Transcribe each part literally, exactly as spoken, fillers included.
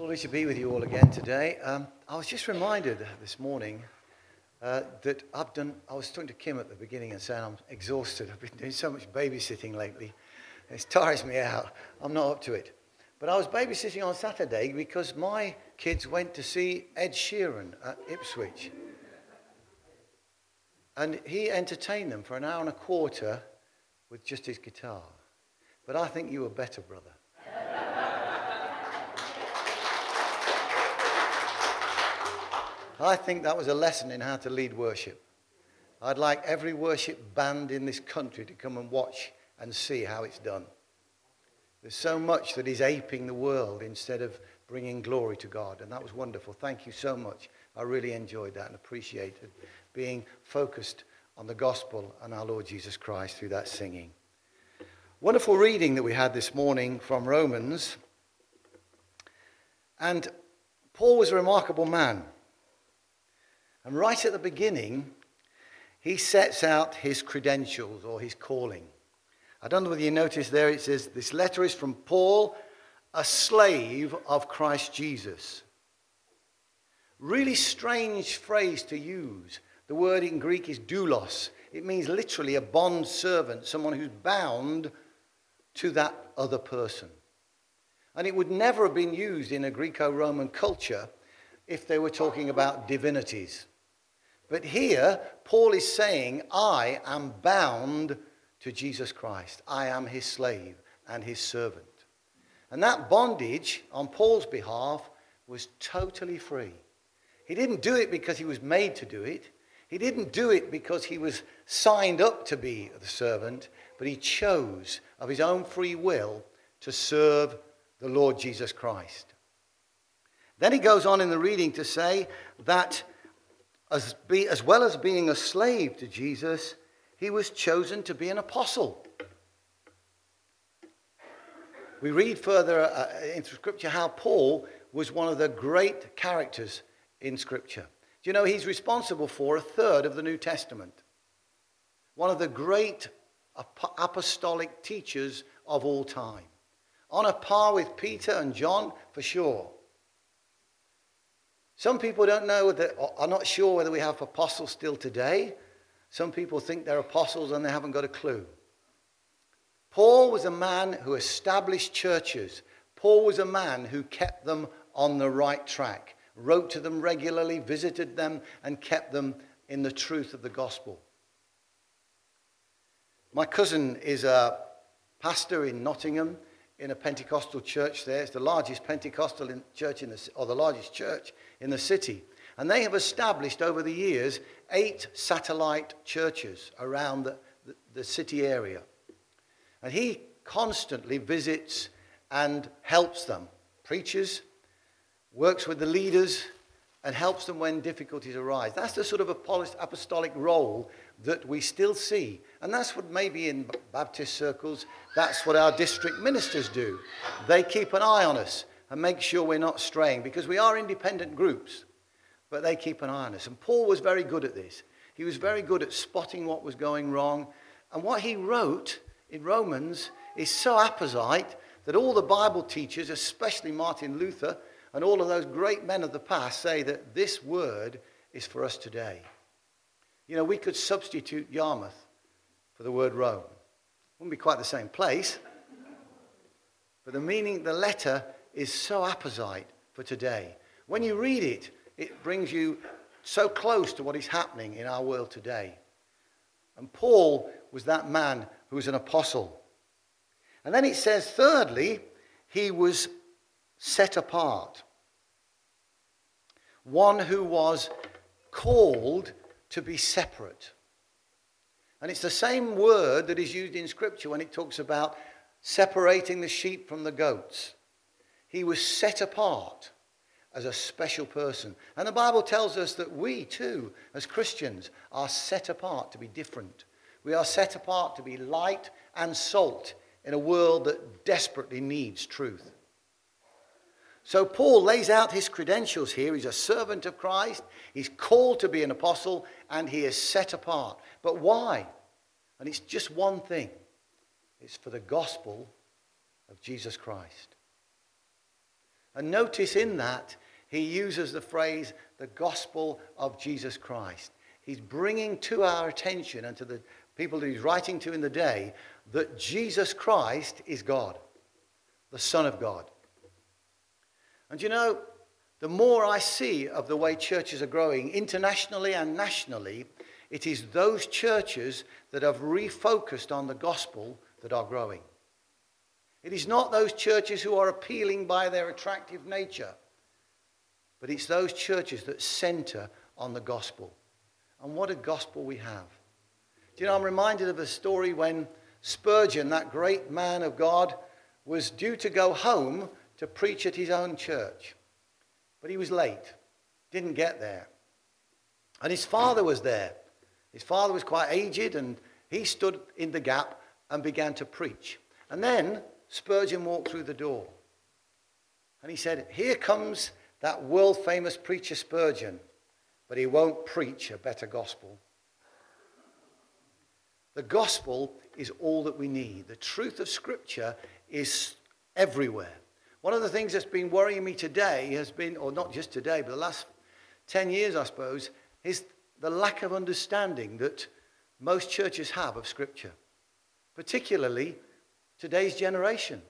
Lovely to be with you all again today. Um, I was just reminded this morning uh, that I've done, I was talking to Kim at the beginning and saying I'm exhausted. I've been doing so much babysitting lately. It tires me out. I'm not up to it. But I was babysitting on Saturday because my kids went to see Ed Sheeran at Ipswich. And he entertained them for an hour and a quarter with just his guitar. But I think you were better, brother. I think that was a lesson in how to lead worship. I'd like every worship band in this country to come and watch and see how it's done. There's so much that is aping the world instead of bringing glory to God, and that was wonderful. Thank you so much. I really enjoyed that and appreciated being focused on the gospel and our Lord Jesus Christ through that singing. Wonderful reading that we had this morning from Romans. And Paul was a remarkable man. And right at the beginning, he sets out his credentials or his calling. I don't know whether you notice there it says, this letter is from Paul, a slave of Christ Jesus. Really strange phrase to use. The word in Greek is doulos. It means literally a bond servant, someone who's bound to that other person. And it would never have been used in a Greco-Roman culture if they were talking about divinities. But here, Paul is saying, I am bound to Jesus Christ. I am his slave and his servant. And that bondage on Paul's behalf was totally free. He didn't do it because he was made to do it. He didn't do it because he was signed up to be the servant, but he chose of his own free will to serve the Lord Jesus Christ. Then he goes on in the reading to say that as, be, as well as being a slave to Jesus, he was chosen to be an apostle. We read further uh, into Scripture how Paul was one of the great characters in Scripture. Do you know he's responsible for a third of the New Testament? One of the great ap- apostolic teachers of all time. On a par with Peter and John, for sure. Some people don't know, that, are not sure whether we have apostles still today. Some people think they're apostles and they haven't got a clue. Paul was a man who established churches. Paul was a man who kept them on the right track, wrote to them regularly, visited them, and kept them in the truth of the gospel. My cousin is a pastor in Nottingham in a Pentecostal church there. It's the largest Pentecostal in church in the, or the largest church in the city. And they have established over the years eight satellite churches around the, the, the city area. And he constantly visits and helps them, preaches, works with the leaders, and helps them when difficulties arise. That's the sort of apostolic role that we still see. And that's what maybe in Baptist circles, that's what our district ministers do. They keep an eye on us and make sure we're not straying, because we are independent groups, but they keep an eye on us. And Paul was very good at this. He was very good at spotting what was going wrong. And what he wrote in Romans is so apposite that all the Bible teachers, especially Martin Luther, and all of those great men of the past say that this word is for us today. You know, we could substitute Yarmouth for the word Rome. Wouldn't be quite the same place. But the meaning, the letter is so apposite for today. When you read it, it brings you so close to what is happening in our world today. And Paul was that man who was an apostle. And then it says, thirdly, he was set apart. One who was called to be separate. And it's the same word that is used in Scripture when it talks about separating the sheep from the goats. He was set apart as a special person. And the Bible tells us that we too, as Christians, are set apart to be different. We are set apart to be light and salt in a world that desperately needs truth. So Paul lays out his credentials here. He's a servant of Christ. He's called to be an apostle, and he is set apart. But why? And it's just one thing. It's for the gospel of Jesus Christ. And notice in that, he uses the phrase, the gospel of Jesus Christ. He's bringing to our attention and to the people that he's writing to in the day that Jesus Christ is God, the Son of God. And you know, the more I see of the way churches are growing internationally and nationally, it is those churches that have refocused on the gospel that are growing. It is not those churches who are appealing by their attractive nature, but it's those churches that center on the gospel. And what a gospel we have. Do you know, I'm reminded of a story when Spurgeon, that great man of God, was due to go home to preach at his own church. But he was late, didn't get there. And his father was there. His father was quite aged, and he stood in the gap and began to preach. And then Spurgeon walked through the door. And he said, here comes that world-famous preacher Spurgeon, but he won't preach a better gospel. The gospel is all that we need. The truth of Scripture is everywhere. One of the things that's been worrying me today has been, or not just today, but the last ten years, I suppose, is the lack of understanding that most churches have of Scripture, particularly today's generation.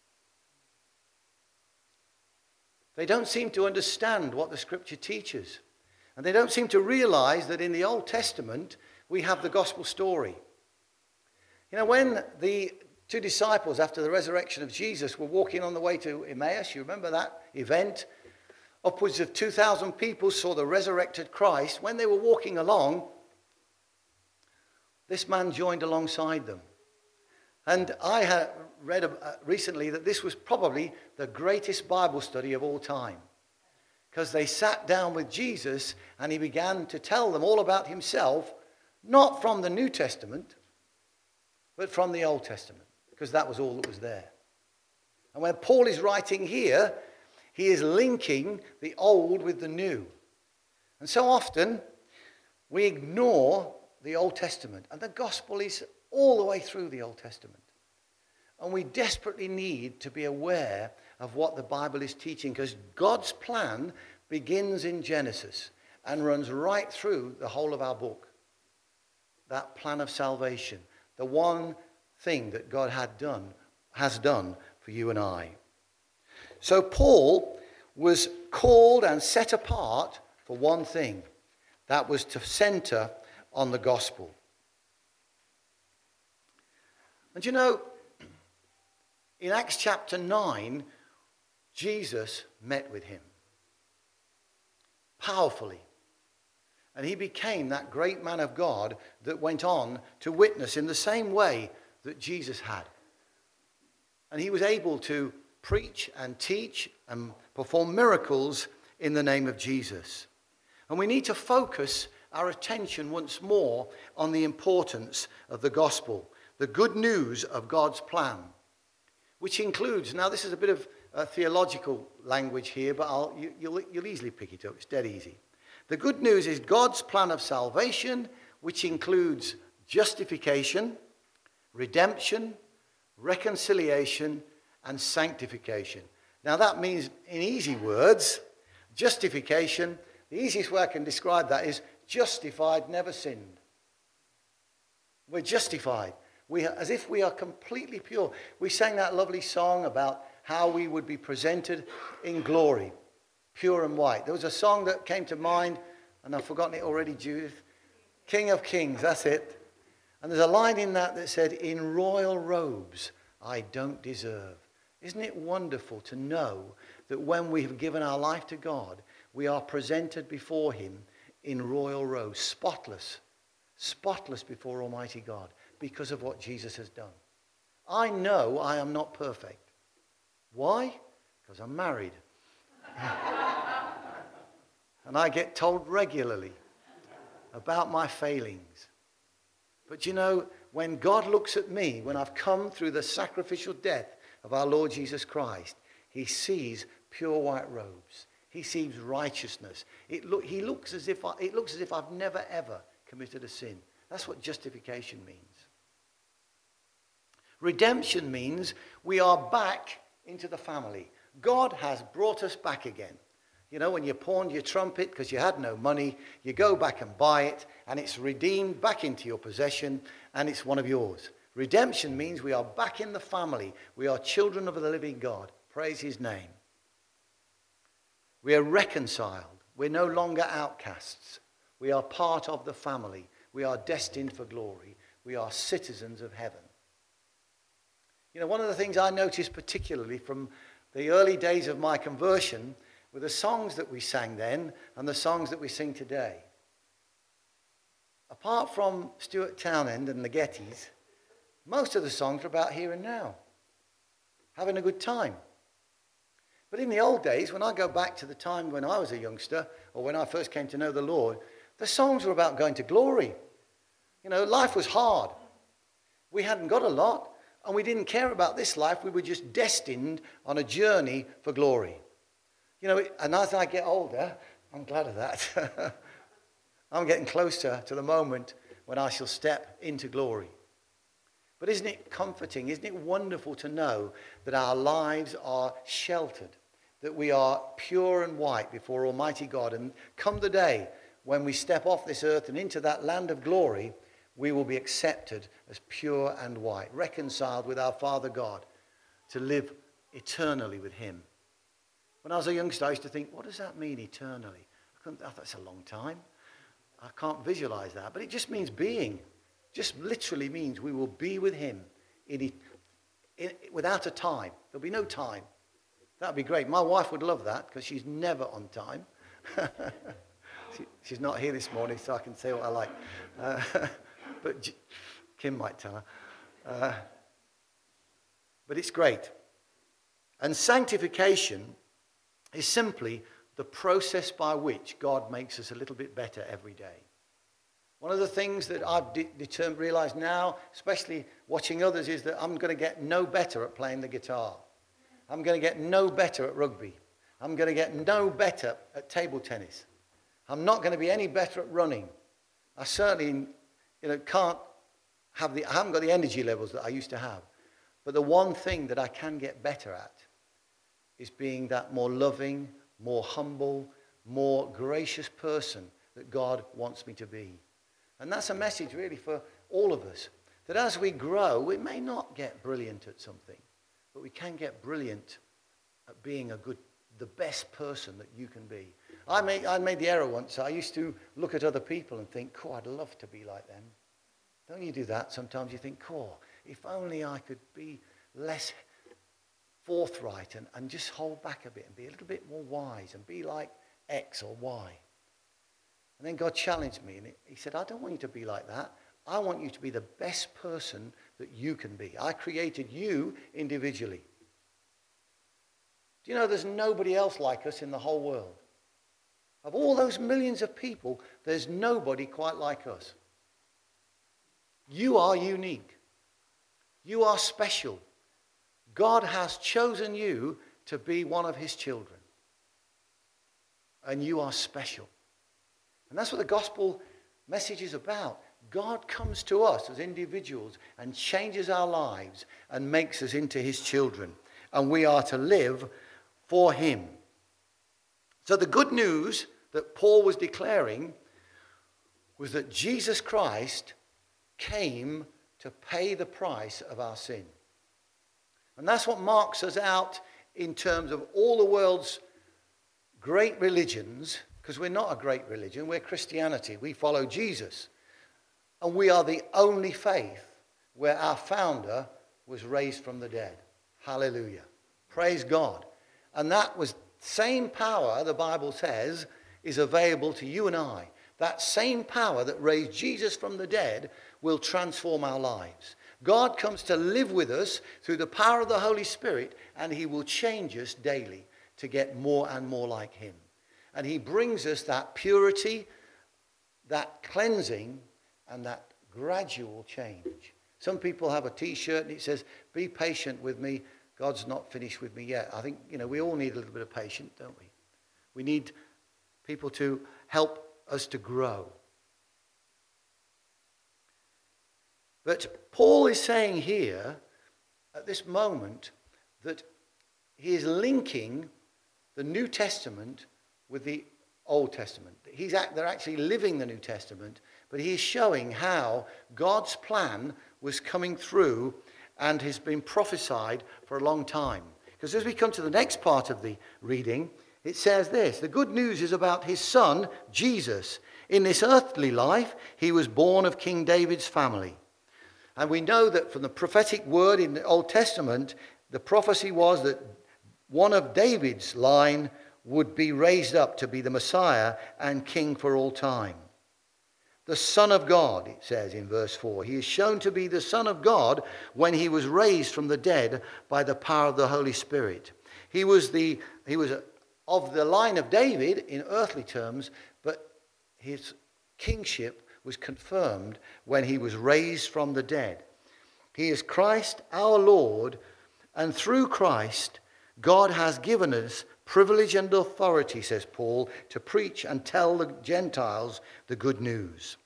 They don't seem to understand what the Scripture teaches. And they don't seem to realize that in the Old Testament, we have the gospel story. You know, when the two disciples, after the resurrection of Jesus, were walking on the way to Emmaus, you remember that event? Upwards of two thousand people saw the resurrected Christ. When they were walking along, this man joined alongside them. And I had read uh, recently that this was probably the greatest Bible study of all time. Because they sat down with Jesus and he began to tell them all about himself, not from the New Testament, but from the Old Testament, because that was all that was there. And when Paul is writing here, he is linking the old with the new. And so often we ignore the Old Testament, and the gospel is all the way through the Old Testament. And we desperately need to be aware of what the Bible is teaching, because God's plan begins in Genesis and runs right through the whole of our book. That plan of salvation, the one thing that God had done, has done for you and I. So Paul was called and set apart for one thing. That was to center on the gospel. And you know, in Acts chapter nine, Jesus met with him powerfully. And he became that great man of God that went on to witness in the same way that Jesus had. And he was able to preach and teach and perform miracles in the name of Jesus. And we need to focus our attention once more on the importance of the gospel, the good news of God's plan, which includes, now this is a bit of uh, theological language here, but I'll, you, you'll, you'll easily pick it up. It's dead easy. The good news is God's plan of salvation, which includes justification, redemption, reconciliation, and sanctification. Now that means, in easy words, justification, the easiest way I can describe that is justified, never sinned. We're justified. We, as if we are completely pure. We sang that lovely song about how we would be presented in glory, pure and white. There was a song that came to mind, and I've forgotten it already, Judith. King of Kings, that's it. And there's a line in that that said, in royal robes I don't deserve. Isn't it wonderful to know that when we have given our life to God, we are presented before him in royal robes, spotless, spotless before Almighty God, because of what Jesus has done. I know I am not perfect. Why? Because I'm married. And I get told regularly about my failings. But you know, when God looks at me, when I've come through the sacrificial death of our Lord Jesus Christ, he sees pure white robes. He sees righteousness. It look, he looks as if I, it looks as if I've never ever committed a sin. That's what justification means. Redemption means we are back into the family. God has brought us back again. You know, when you pawned your trumpet because you had no money, you go back and buy it, and it's redeemed back into your possession, and it's one of yours. Redemption means we are back in the family. We are children of the living God. Praise his name. We are reconciled. We're no longer outcasts. We are part of the family. We are destined for glory. We are citizens of heaven. You know, one of the things I noticed particularly from the early days of my conversion were the songs that we sang then and the songs that we sing today. Apart from Stuart Townend and the Gettys, most of the songs are about here and now, having a good time. But in the old days, when I go back to the time when I was a youngster, or when I first came to know the Lord, the songs were about going to glory. You know, life was hard. We hadn't got a lot, and we didn't care about this life. We were just destined on a journey for glory. You know, and as I get older, I'm glad of that. I'm getting closer to the moment when I shall step into glory. But isn't it comforting, isn't it wonderful to know that our lives are sheltered, that we are pure and white before Almighty God, and come the day when we step off this earth and into that land of glory, we will be accepted as pure and white, reconciled with our Father God, to live eternally with him. When I was a youngster, I used to think, what does that mean, eternally? I couldn't, I thought, that's a long time. I can't visualize that, but it just means being. Just literally means we will be with him in, in, without a time. There'll be no time. That would be great. My wife would love that because she's never on time. she, she's not here this morning, so I can say what I like. Uh, but J- Kim might tell her. Uh, but it's great. And sanctification is simply the process by which God makes us a little bit better every day. One of the things that I've de- determined, realized now, especially watching others, is that I'm going to get no better at playing the guitar. I'm going to get no better at rugby. I'm going to get no better at table tennis. I'm not going to be any better at running. I certainly, you know, can't have the, I haven't got the energy levels that I used to have. But the one thing that I can get better at is being that more loving, more humble, more gracious person that God wants me to be. And that's a message really for all of us, that as we grow, we may not get brilliant at something, but we can get brilliant at being a good, the best person that you can be. I made, I made the error once. I used to look at other people and think, cool, I'd love to be like them. Don't you do that? Sometimes you think, cool, if only I could be less forthright and, and just hold back a bit and be a little bit more wise and be like X or Y. And then God challenged me, and he said, I don't want you to be like that. I want you to be the best person that you can be. I created you individually. Do you know there's nobody else like us in the whole world? Of all those millions of people, there's nobody quite like us. You are unique. You are special. God has chosen you to be one of his children. And you are special. And that's what the gospel message is about. God comes to us as individuals and changes our lives and makes us into his children. And we are to live for him. So the good news that Paul was declaring was that Jesus Christ came to pay the price of our sin. And that's what marks us out in terms of all the world's great religions, because we're not a great religion, we're Christianity. We follow Jesus. And we are the only faith where our founder was raised from the dead. Hallelujah. Praise God. And that was same power, the Bible says, is available to you and I. That same power that raised Jesus from the dead will transform our lives. God comes to live with us through the power of the Holy Spirit, and he will change us daily to get more and more like him. And he brings us that purity, that cleansing, and that gradual change. Some people have a t-shirt and it says, be patient with me. God's not finished with me yet. I think, you know, we all need a little bit of patience, don't we? We need people to help us to grow. But Paul is saying here, at this moment, that he is linking the New Testament with the Old Testament. He's act, they're actually living the New Testament, but he is showing how God's plan was coming through and has been prophesied for a long time. Because as we come to the next part of the reading, it says this: the good news is about his son, Jesus. In this earthly life, he was born of King David's family. And we know that from the prophetic word in the Old Testament, the prophecy was that one of David's line would be raised up to be the Messiah and king for all time. The Son of God, it says in verse four. He is shown to be the Son of God when he was raised from the dead by the power of the Holy Spirit. He was the he was of the line of David in earthly terms, but his kingship was confirmed when he was raised from the dead. He is Christ our Lord, and through Christ, God has given us privilege and authority, says Paul, to preach and tell the Gentiles the good news.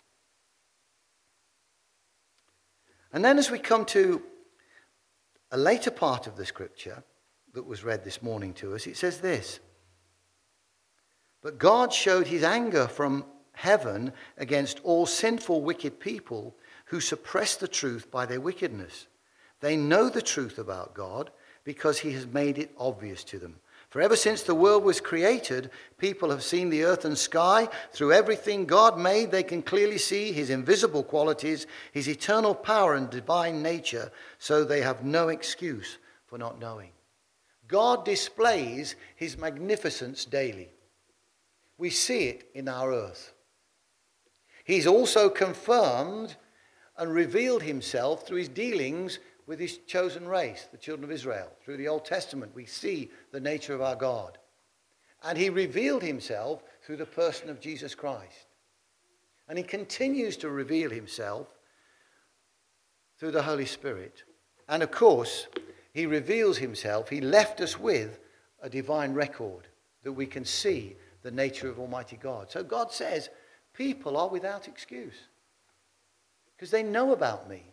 And then as we come to a later part of the scripture that was read this morning to us, it says this: but God showed his anger from heaven against all sinful, wicked people who suppress the truth by their wickedness. They know the truth about God because he has made it obvious to them. For ever since the world was created, people have seen the earth and sky. Through everything God made, they can clearly see his invisible qualities, his eternal power and divine nature, so they have no excuse for not knowing. God displays his magnificence daily. We see it in our earth. He's also confirmed and revealed himself through his dealings with his chosen race, the children of Israel. Through the Old Testament, we see the nature of our God. And he revealed himself through the person of Jesus Christ. And he continues to reveal himself through the Holy Spirit. And of course, he reveals himself. He left us with a divine record that we can see the nature of Almighty God. So God says, people are without excuse because they know about me.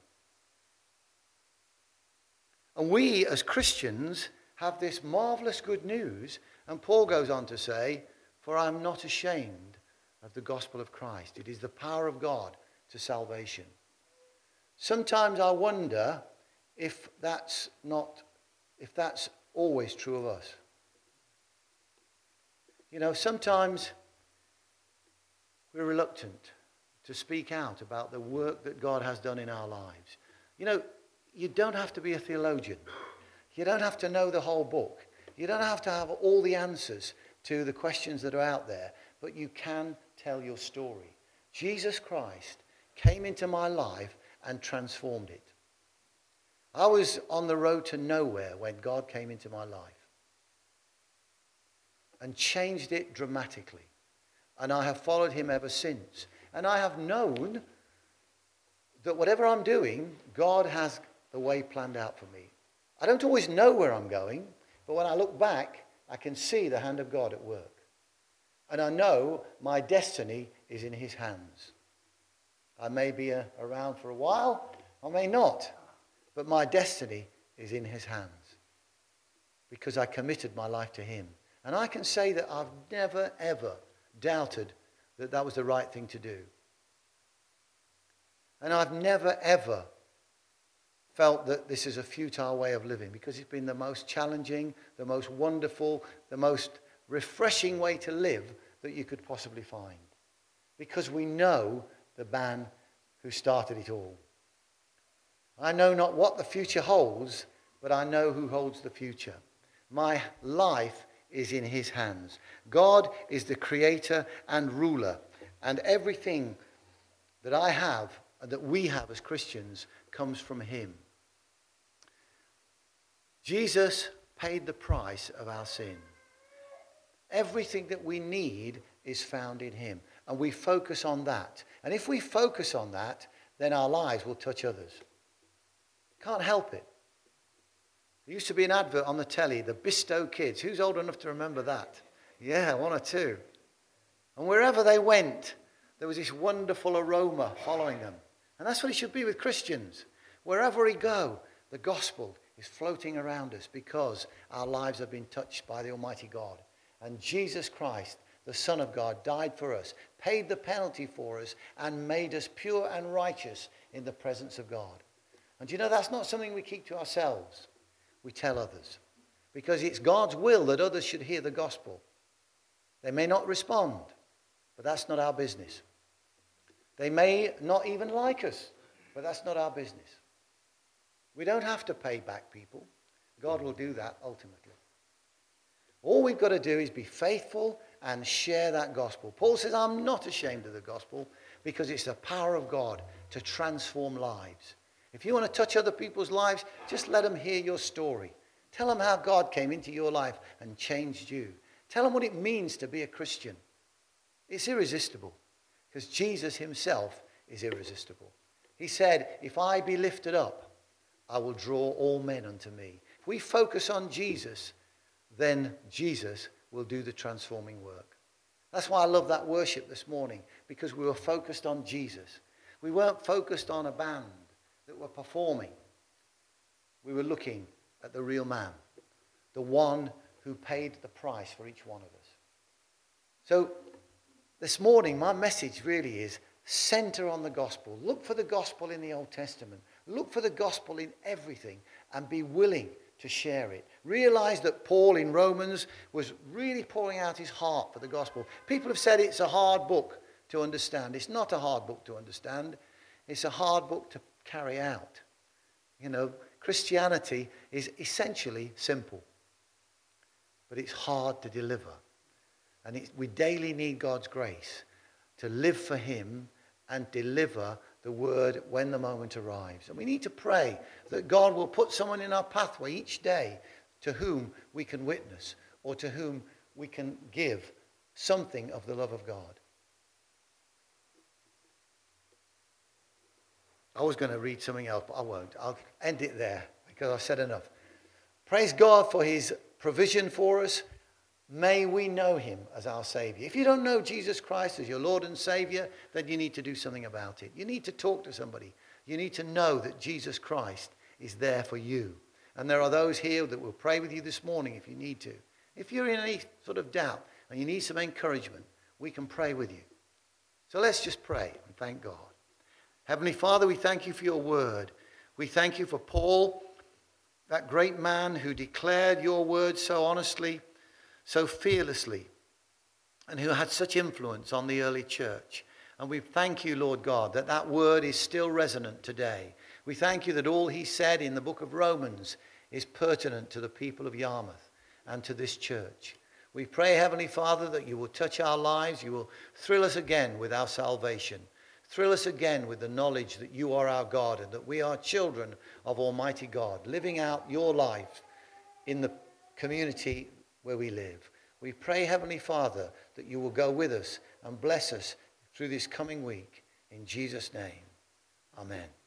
And we as Christians have this marvelous good news. And Paul goes on to say, for I am not ashamed of the gospel of Christ. It is the power of God to salvation. Sometimes I wonder if that's not, if that's always true of us. You know, sometimes we're reluctant to speak out about the work that God has done in our lives. You know, you don't have to be a theologian. You don't have to know the whole book. You don't have to have all the answers to the questions that are out there, but you can tell your story. Jesus Christ came into my life and transformed it. I was on the road to nowhere when God came into my life and changed it dramatically. And I have followed him ever since. And I have known that whatever I'm doing, God has the way planned out for me. I don't always know where I'm going, but when I look back, I can see the hand of God at work. And I know my destiny is in his hands. I may be a, around for a while, I may not, but my destiny is in his hands because I committed my life to him. And I can say that I've never, ever doubted that that was the right thing to do. And I've never, ever felt that this is a futile way of living because it's been the most challenging, the most wonderful, the most refreshing way to live that you could possibly find. Because we know the man who started it all. I know not what the future holds, but I know who holds the future. My life is in his hands. God is the creator and ruler, and everything that I have and that we have as Christians comes from him. Jesus paid the price of our sin. Everything that we need is found in him, and we focus on that. And if we focus on that, then our lives will touch others. Can't help it. There used to be an advert on the telly, the Bisto Kids. Who's old enough to remember that? Yeah, one or two. And wherever they went, there was this wonderful aroma following them. And that's what it should be with Christians. Wherever we go, the gospel is floating around us because our lives have been touched by the Almighty God. And Jesus Christ, the Son of God, died for us, paid the penalty for us, and made us pure and righteous in the presence of God. And you know, that's not something we keep to ourselves. We tell others. Because it's God's will that others should hear the gospel. They may not respond, but that's not our business. They may not even like us, but that's not our business. We don't have to pay back people. God will do that ultimately. All we've got to do is be faithful and share that gospel. Paul says, I'm not ashamed of the gospel because it's the power of God to transform lives. If you want to touch other people's lives, just let them hear your story. Tell them how God came into your life and changed you. Tell them what it means to be a Christian. It's irresistible because Jesus himself is irresistible. He said, if I be lifted up, I will draw all men unto me. If we focus on Jesus, then Jesus will do the transforming work. That's why I love that worship this morning, because we were focused on Jesus. We weren't focused on a band that were performing. We were looking at the real man, the one who paid the price for each one of us. So this morning, my message really is center on the gospel. Look for the gospel in the Old Testament. Look for the gospel in everything and be willing to share it. Realize that Paul in Romans was really pouring out his heart for the gospel. People have said it's a hard book to understand. It's not a hard book to understand. It's a hard book to carry out. You know, Christianity is essentially simple, but it's hard to deliver. And it, we daily need God's grace to live for him and deliver the word when the moment arrives. And we need to pray that God will put someone in our pathway each day to whom we can witness or to whom we can give something of the love of God. I was going to read something else, but I won't. I'll end it there because I've said enough. Praise God for his provision for us. May we know him as our Savior. If you don't know Jesus Christ as your Lord and Savior, then you need to do something about it. You need to talk to somebody. You need to know that Jesus Christ is there for you. And there are those here that will pray with you this morning if you need to. If you're in any sort of doubt and you need some encouragement, we can pray with you. So let's just pray and thank God. Heavenly Father, we thank you for your word. We thank you for Paul, that great man who declared your word so honestly, so fearlessly, and who had such influence on the early church. And we thank you, Lord God, that that word is still resonant today. We thank you that all he said in the book of Romans is pertinent to the people of Yarmouth and to this church. We pray, Heavenly Father, that you will touch our lives. You will thrill us again with our salvation. Thrill us again with the knowledge that you are our God and that we are children of Almighty God, living out your life in the community where we live. We pray, Heavenly Father, that you will go with us and bless us through this coming week. In Jesus' name, amen.